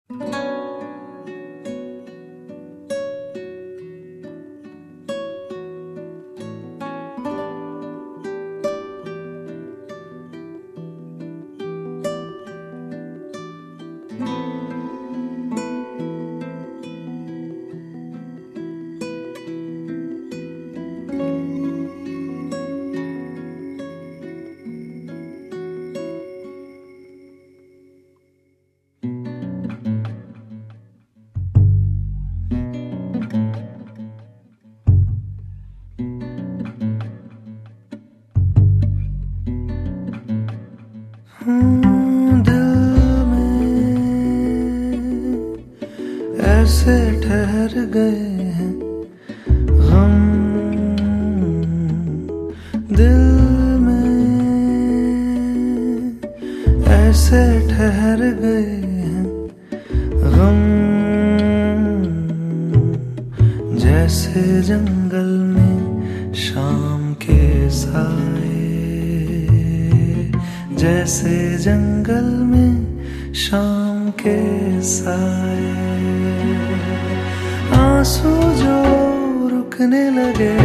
दिल में ऐसे ठहर गए हैं हम, दिल में ऐसे ठहर गए हैं हम, जैसे जंगल में शाम के साए, जैसे जंगल में शाम के साए। आंसू जो रुकने लगे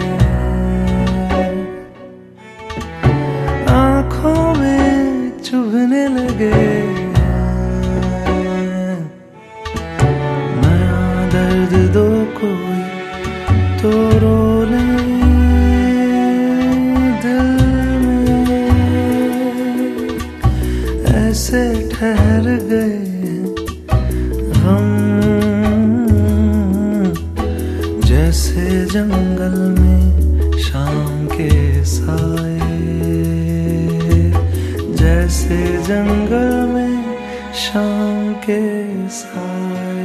आंखों में चुभने लगे, नया दर्द दो कोई तो रो ले। ऐसे ठहर गए हम, जैसे जंगल में शाम के साए, जैसे जंगल में शाम के साए।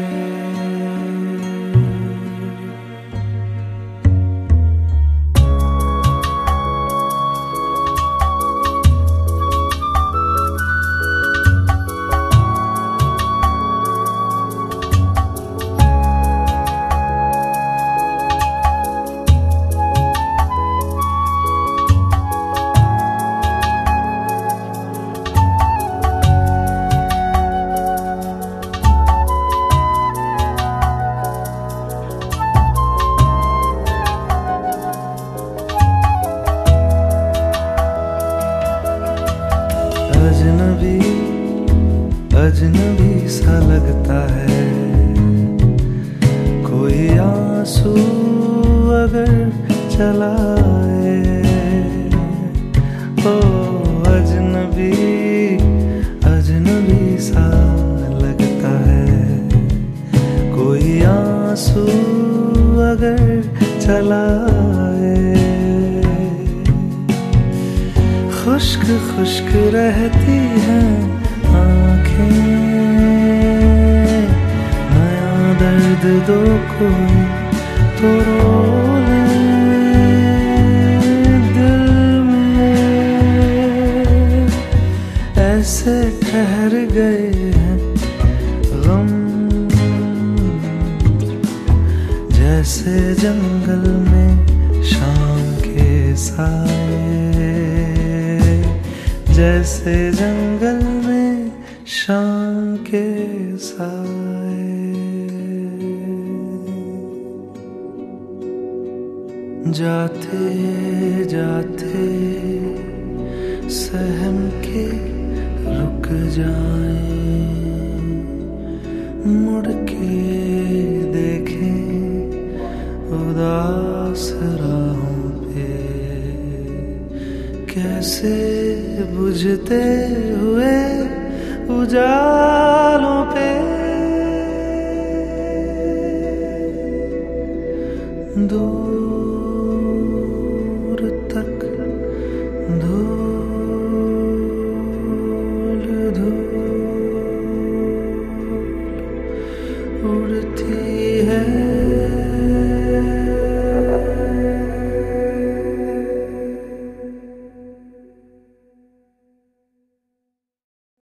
अजनबी अजनबी सा लगता है कोई आंसू अगर चलाए। ओ अजनबी अजनबी सा लगता है कोई आंसू अगर चलाए। खुश्क खुश्क रहती हैं आँखें, नया दर्द दो कोई तो रो ले। दिल में ऐसे ठहर गए हैं गम, जैसे जंगल में शाम के साए, जैसे जंगल में शाम के साए। जाते जाते सहम के रुक जाएं, मुड़ के देखें उदास राहों पे, कैसे बुझते हुए उजालों पे। दूर तक धूल धूल उड़ती है।